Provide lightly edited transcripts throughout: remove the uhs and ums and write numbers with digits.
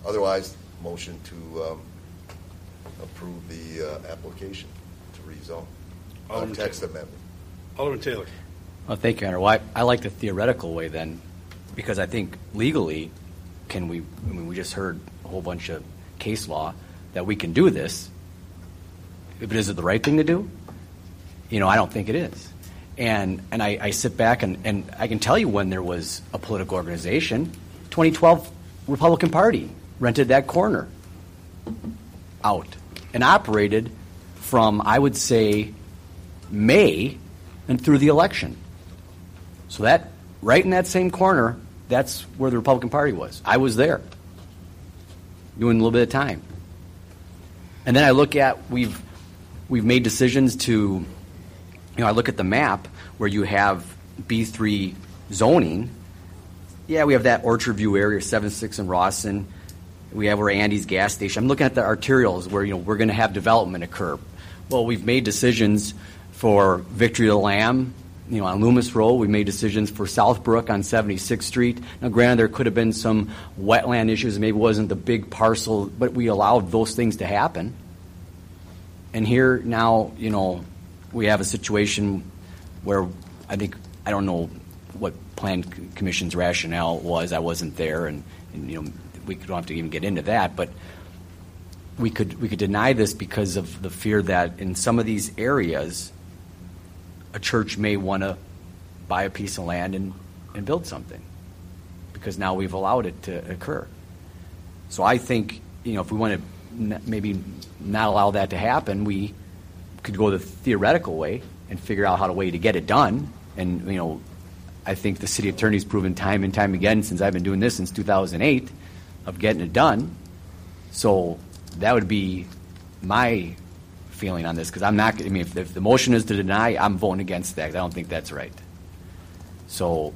Otherwise, motion to approve the application to rezone. Text amendment. Alderman Taylor. Well, thank you, Hunter. Well, I like the theoretical way then, because I think legally, we just heard a whole bunch of case law that we can do this. But is it the right thing to do? I don't think it is. And I sit back and I can tell you when there was a political organization, 2012 Republican Party rented that corner out and operated from, I would say, May and through the election. So that, right in that same corner, that's where the Republican Party was. I was there, doing a little bit of time. And then I look at, we've made decisions to, I look at the map where you have B3 zoning. Yeah, we have that Orchard View area, 7-6 in Rawson. We have where Andy's gas station. I'm looking at the arterials where, we're going to have development occur. Well, we've made decisions for Victory of the Lamb, on Loomis Road. We made decisions for Southbrook on 76th Street. Now, granted, there could have been some wetland issues. Maybe it wasn't the big parcel, but we allowed those things to happen. And here now, we have a situation where I don't know what Plan Commission's rationale was. I wasn't there, and we don't have to even get into that. But we could deny this because of the fear that in some of these areas, a church may want to buy a piece of land and build something, because now we've allowed it to occur. So I think, if we want to maybe not allow that to happen, we could go the theoretical way and figure out how to get it done. And, I think the city attorney's proven time and time again, since I've been doing this since 2008, of getting it done. So that would be my feeling on this, because I'm not. If the motion is to deny, I'm voting against that. I don't think that's right. So,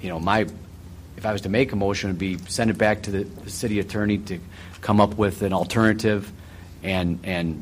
if I was to make a motion, it would be send it back to the city attorney to come up with an alternative, and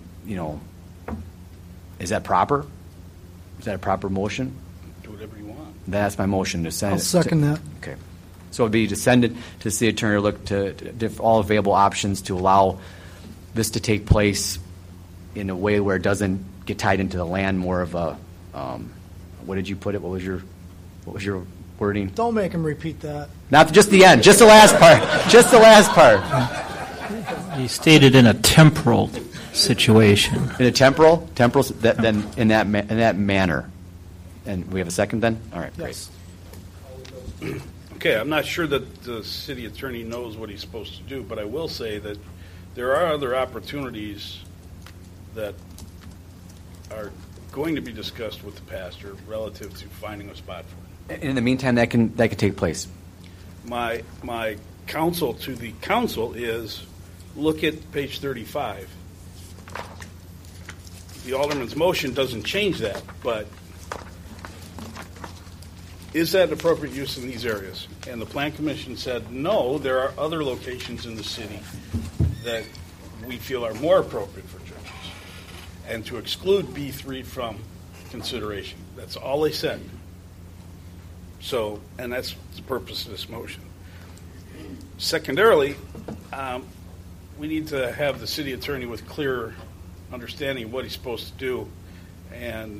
is that proper? Is that a proper motion? Do whatever you want. That's my motion to send. I'll second that. Okay. So it would be to send it to the city attorney to look to all available options to allow this to take place in a way where it doesn't get tied into the land, more of a, what did you put it? What was your wording? Don't make him repeat that. Not just the end, just the last part. Just the last part. He stated in a temporal situation. In a temporal, then in that manner. And we have a second then? All right, yes. Great. Okay, I'm not sure that the city attorney knows what he's supposed to do, but I will say that there are other opportunities that are going to be discussed with the pastor relative to finding a spot for it. In the meantime, that can take place. My counsel to the council is look at page 35. The alderman's motion doesn't change that, but is that appropriate use in these areas? And the Plan Commission said, no, there are other locations in the city that we feel are more appropriate for churches, and to exclude B3 from consideration. That's all they said. So, and that's the purpose of this motion. Secondarily, we need to have the city attorney with clear understanding of what he's supposed to do, and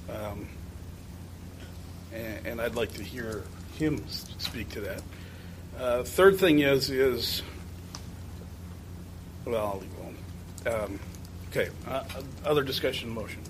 I'd like to hear him speak to that. Third thing is well, I'll leave it alone. Okay, other discussion motion.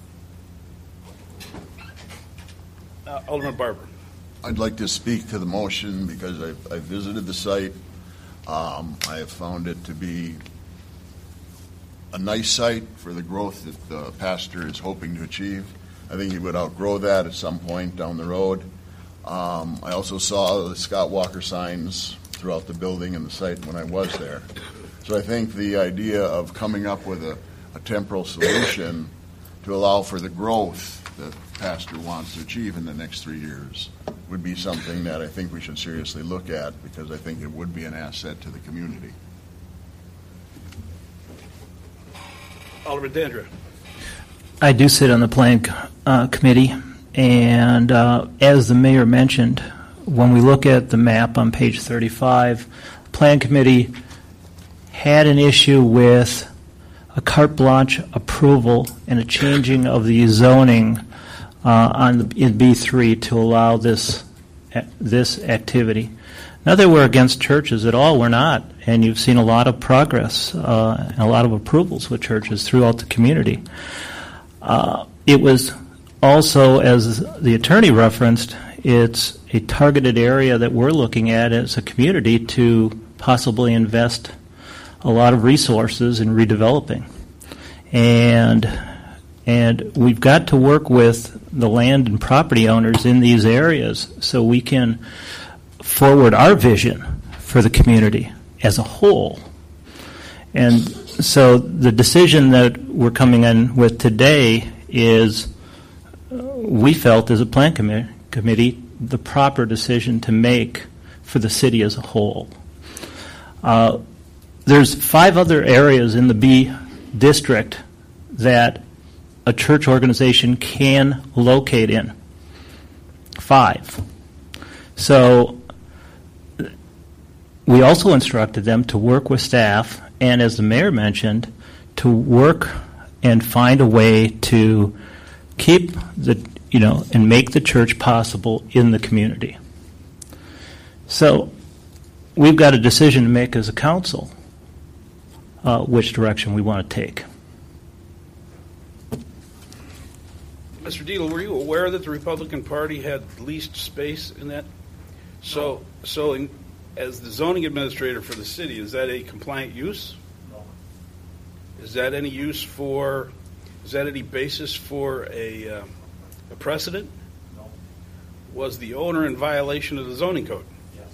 Alderman Barber. I'd like to speak to the motion because I visited the site. I have found it to be a nice site for the growth that the pastor is hoping to achieve. I think he would outgrow that at some point down the road. I also saw the Scott Walker signs throughout the building and the site when I was there. So I think the idea of coming up with a temporal solution to allow for the growth that the pastor wants to achieve in the next 3 years would be something that I think we should seriously look at, because I think it would be an asset to the community. Alderman Dandria. I do sit on the Plan Committee, and as the mayor mentioned, when we look at the map on page 35, the Plan Committee had an issue with a carte blanche approval and a changing of the zoning in B3 to allow this activity. Not that we're against churches at all, we're not. And you've seen a lot of progress and a lot of approvals with churches throughout the community. It was also, as the attorney referenced, it's a targeted area that we're looking at as a community to possibly invest a lot of resources in redeveloping. And we've got to work with the land and property owners in these areas so we can forward our vision for the community as a whole. And so the decision that we're coming in with today is, we felt as a plan committee, the proper decision to make for the city as a whole. There's 5 other areas in the B district that a church organization can locate in. 5. So we also instructed them to work with staff and, as the mayor mentioned, to work and find a way to keep and make the church possible in the community. So we've got a decision to make as a council, which direction we want to take. Mr. Deal, were you aware that the Republican Party had leased space in that? So as the zoning administrator for the city, is that a compliant use? No. Is that any basis for a precedent? No. Was the owner in violation of the zoning code? Yes.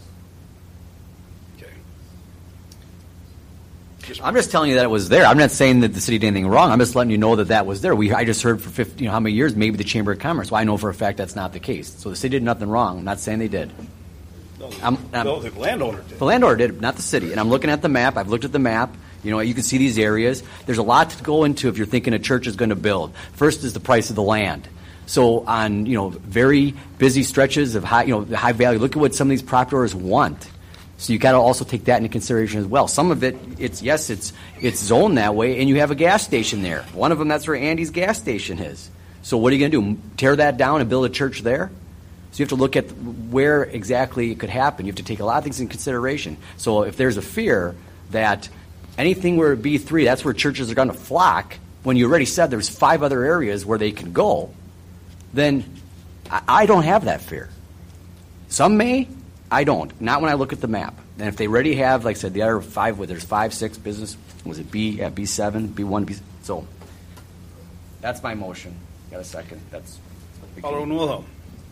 Okay. I'm just telling you that it was there. I'm not saying that the city did anything wrong. I'm just letting you know that was there. I just heard for 50, how many years, maybe the Chamber of Commerce. Well, I know for a fact that's not the case. So the city did nothing wrong. I'm not saying they did. No, the landowner did. The landowner did, not the city. And I'm looking at the map. I've looked at the map. You can see these areas. There's a lot to go into if you're thinking a church is going to build. First is the price of the land. So on, very busy stretches of high value, look at what some of these property owners want. So you got to also take that into consideration as well. Some of it, it's zoned that way, and you have a gas station there. One of them, that's where Andy's gas station is. So what are you going to do? Tear that down and build a church there? So you have to look at where exactly it could happen. You have to take a lot of things into consideration. So if there's a fear that anything where it B3, that's where churches are going to flock, when you already said there's 5 other areas where they can go, then I don't have that fear. Some may, I don't. Not when I look at the map. And if they already have, like I said, the other 5, where there's 5, 6 business, was it B, B7, B1, B, so that's my motion. Got a second? That's Alderman Wilhelm.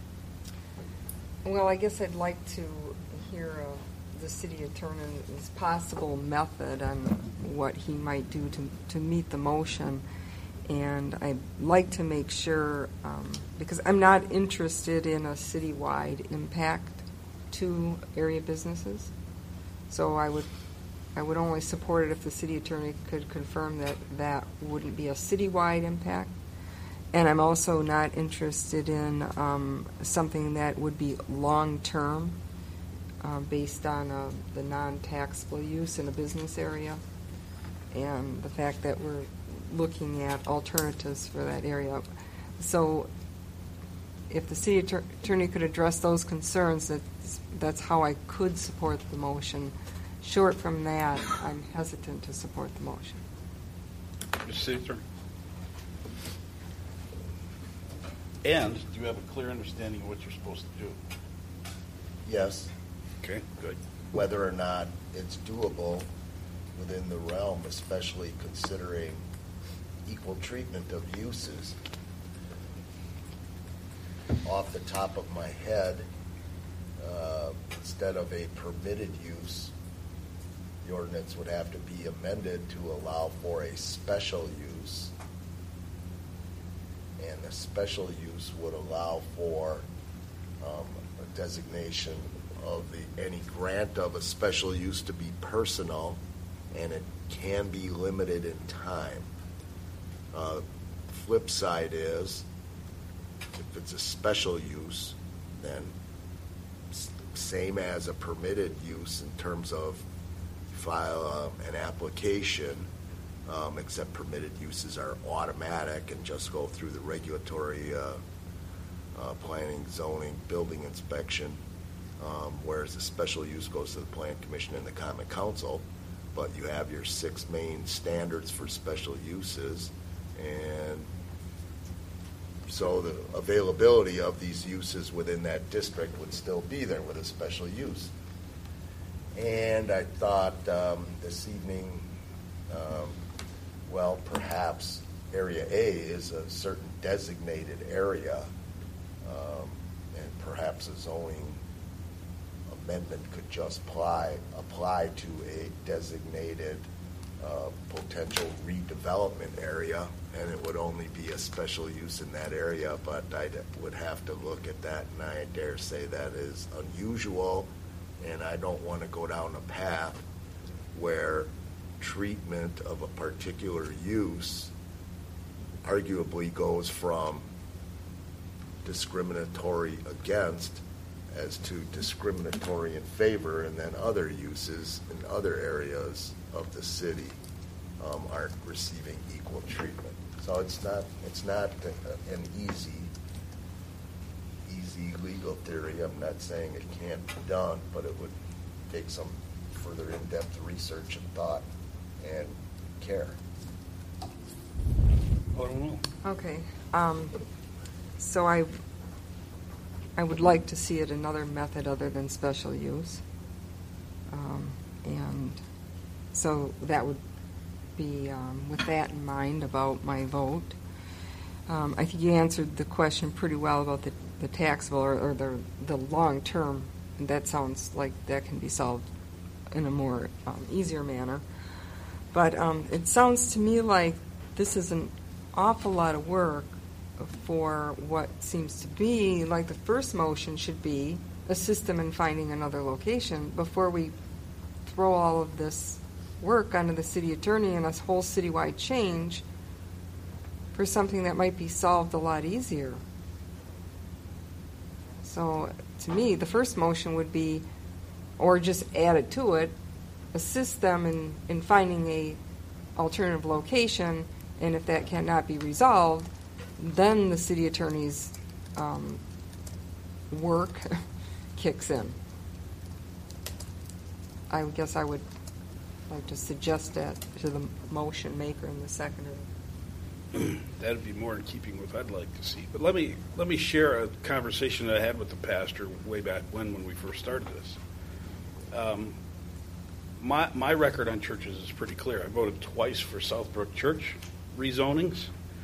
Well, I guess I'd like to hear the city attorney's possible method on what he might do to meet the motion. And I'd like to make sure, because I'm not interested in a citywide impact to area businesses. So I would only support it if the city attorney could confirm that wouldn't be a citywide impact. And I'm also not interested in something that would be long-term based on the non-taxable use in a business area and the fact that we're looking at alternatives for that area. So if the city attorney could address those concerns, that's how I could support the motion. Short from that, I'm hesitant to support the motion. Mr. City Attorney. And do you have a clear understanding of what you're supposed to do? Yes, Okay, good. whether or not it's doable within the realm, especially considering equal treatment of uses. Off the top of my head, instead of a permitted use, the ordinance would have to be amended to allow for a special use. And the special use would allow for a designation of any grant of a special use to be personal, and it can be limited in time. Flip side is, if it's a special use, then same as a permitted use in terms of file an application, except permitted uses are automatic and just go through the regulatory planning, zoning, building inspection, whereas the special use goes to the Plan Commission and the Common Council. But you have your 6 main standards for special uses, and so the availability of these uses within that district would still be there with a special use. And I thought this evening, well, perhaps Area A is a certain designated area, and perhaps a zoning amendment could just apply to a designated potential redevelopment area, and it would only be a special use in that area, but I would have to look at that, and I dare say that is unusual, and I don't want to go down a path where treatment of a particular use arguably goes from discriminatory against as to discriminatory in favor, and then other uses in other areas of the city aren't receiving equal treatment. So it's not an easy legal theory. I'm not saying it can't be done, but it would take some further in-depth research and thought and care. Okay. So I would like to see it another method other than special use. And so that would be with that in mind about my vote. I think you answered the question pretty well about the taxable or the long term. And that sounds like that can be solved in a more easier manner. But it sounds to me like this is an awful lot of work for what seems to be like the first motion should be assist them in finding another location before we throw all of this work onto the city attorney and a whole citywide change for something that might be solved a lot easier. So to me, the first motion would be, or just add it to it, assist them in finding a alternative location, and if that cannot be resolved, then the city attorney's work kicks in. I guess I would like to suggest that to the motion maker and the seconder. That'd be more in keeping with what I'd like to see. But let me share a conversation that I had with the pastor way back when we first started this. My record on churches is pretty clear. I voted twice for Southbrook Church rezonings.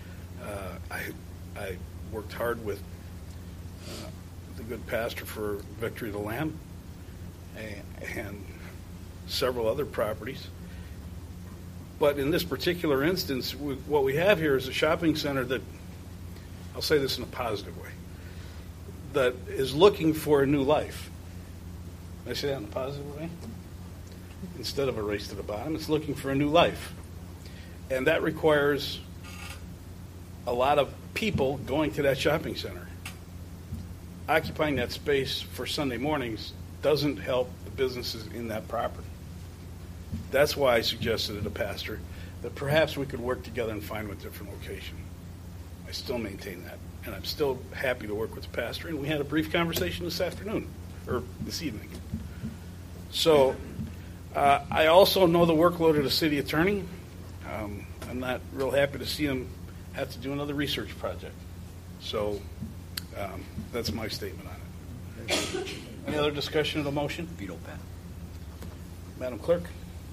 I worked hard with the good pastor for Victory of the Lamb and several other properties. But in this particular instance, what we have here is a shopping center that, I'll say this in a positive way, that is looking for a new life. Can I say that in a positive way? Instead of a race to the bottom, it's looking for a new life. And that requires a lot of people going to that shopping center. Occupying that space for Sunday mornings doesn't help the businesses in that property. That's why I suggested to the pastor that perhaps we could work together and find a different location. I still maintain that, and I'm still happy to work with the pastor, and we had a brief conversation this evening. So I also know the workload of the city attorney. I'm not real happy to see him have to do another research project. So that's my statement on it. Any other discussion of the motion? Veto pen. Madam Clerk?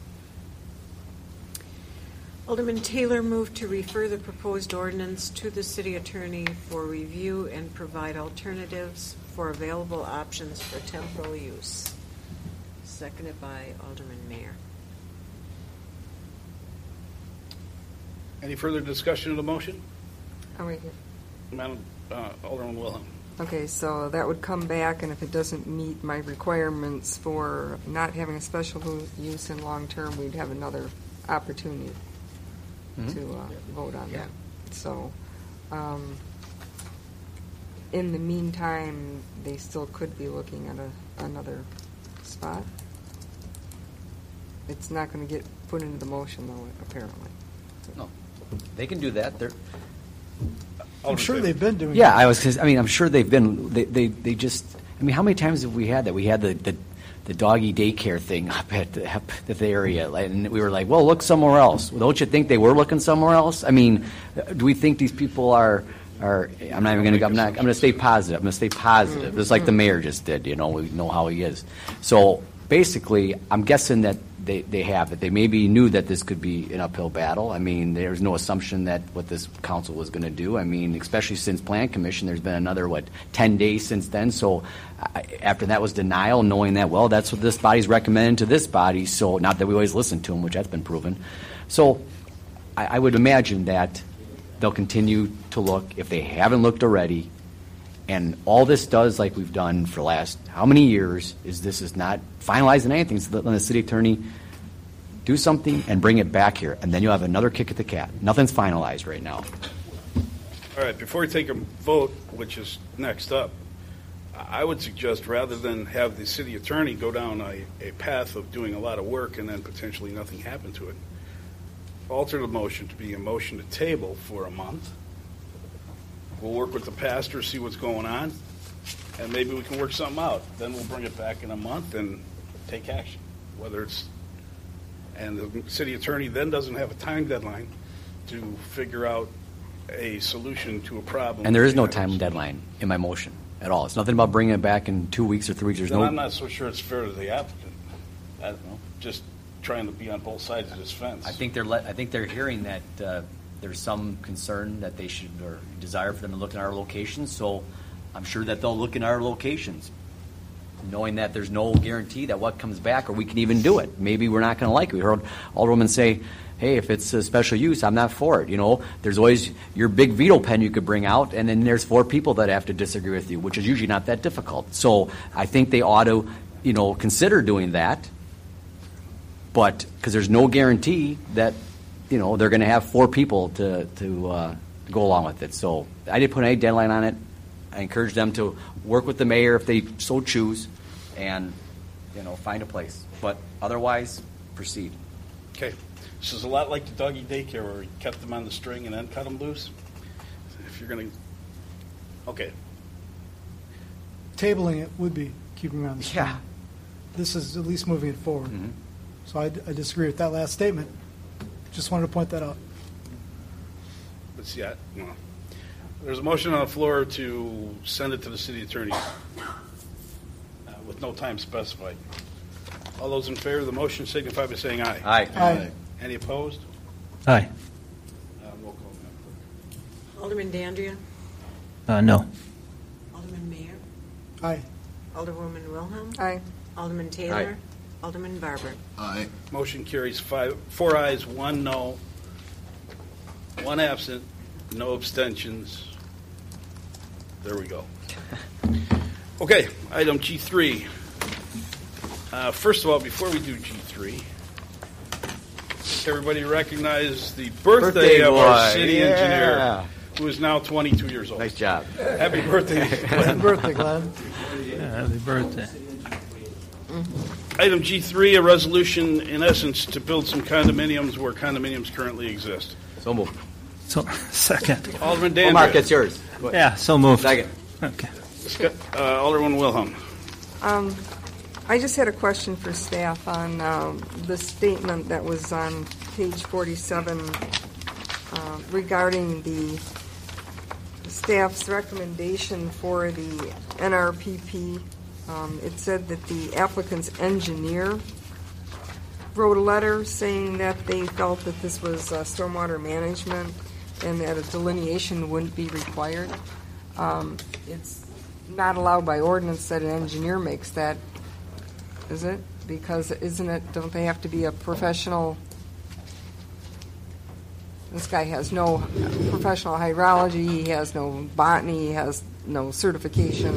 Alderman Taylor moved to refer the proposed ordinance to the city attorney for review and provide alternatives for available options for temporal use. Seconded by Alderman Mayer. Any further discussion of the motion? I'm right here. Madam Alderman Wilhelm. Okay, so that would come back, and if it doesn't meet my requirements for not having a special use in long term, we'd have another opportunity to vote on that. So, in the meantime, they still could be looking at another spot. It's not going to get put into the motion, though, apparently. No, they can do that. They're, I'm sure they've been doing yeah, that. I mean, I'm sure they've been. They just. I mean, how many times have we had that? We had the doggy daycare thing up at the area, and we were like, well, look somewhere else. Well, don't you think they were looking somewhere else? I mean, do we think these people are? I'm not even going to. I'm going to stay positive. I'm going to stay positive, just like the mayor just did. You know, we know how he is. So basically, I'm guessing that they have it. They maybe knew that this could be an uphill battle. I mean, there's no assumption that what this council was going to do. I mean, especially since Plan Commission, there's been another 10 days since then. So after that was denial, knowing that, well, that's what this body's recommending to this body. So not that we always listen to them, which that's been proven. So I would imagine that they'll continue to look if they haven't looked already. And all this does, like we've done for the last how many years, is this is not finalizing anything. So let the city attorney do something and bring it back here. And then you'll have another kick at the cat. Nothing's finalized right now. All right, before we take a vote, which is next up, I would suggest rather than have the city attorney go down a path of doing a lot of work and then potentially nothing happen to it, alter the motion to be a motion to table for a month. We'll work with the pastor, see what's going on, and maybe we can work something out. Then we'll bring it back in a month and take action, whether it's, and the city attorney then doesn't have a time deadline to figure out a solution to a problem. And there is no time deadline in my motion at all. It's nothing about bringing it back in 2 weeks or 3 weeks. There's Then no. I'm not so sure it's fair to the applicant. I don't know, just trying to be on both sides of this fence. I think they're hearing that there's some concern that they should or desire for them to look in our locations. So I'm sure that they'll look in our locations, knowing that there's no guarantee that what comes back or we can even do it. Maybe we're not going to like it. We heard Alderwoman say, hey, if it's a special use, I'm not for it. You know, there's always your big veto pen you could bring out, and then there's 4 people that have to disagree with you, which is usually not that difficult. So I think they ought to, consider doing that. But because there's no guarantee that, they're going to have 4 people to go along with it. So I didn't put any deadline on it. I encourage them to work with the mayor if they so choose and, find a place. But otherwise, proceed. Okay. This is a lot like the doggy daycare where we kept them on the string and then cut them loose. If you're going to, okay. Tabling it would be keeping around the string. Yeah. This is at least moving it forward. Mm-hmm. So I disagree with that last statement. Just wanted to point that out. Let's see. There's a motion on the floor to send it to the city attorney with no time specified. All those in favor of the motion signify by saying aye. Aye. Aye. Any opposed? Aye. Roll call, Madam Alderman Dandria. No. Alderman Mayor. Aye. Alderwoman Wilhelm. Aye. Alderman Taylor. Aye. Alderman Barber. Aye. Clerk. Motion carries 4 ayes, 1 no, 1 absent, no abstentions. There we go. Okay, item G3. First of all, before we do G3, everybody recognize the birthday of our city engineer, who is now 22 years old. Nice job. Happy birthday. Happy birthday, Glenn. Yeah, happy birthday. Item G3, a resolution, in essence, to build some condominiums where condominiums currently exist. So moved. So, second. Alderman Well, Mark, Dandria. it's yours. Go ahead. Yeah, so moved. Second. Okay. Alderman Wilhelm. I just had a question for staff on the statement that was on page 47 regarding the staff's recommendation for the NRPP. It said that the applicant's engineer wrote a letter saying that they felt that this was stormwater management and that a delineation wouldn't be required. It's not allowed by ordinance that an engineer makes that, is it? Because don't they have to be a professional? This guy has no professional hydrology, he has no botany, he has no certification.